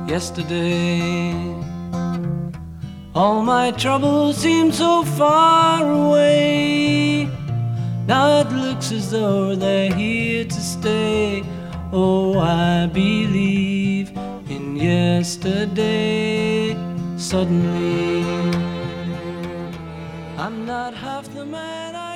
yesterday. All my troubles seem so far away. Now it looks as though they're here to stay. Oh, I believe in yesterday. Suddenly, I'm not half the man I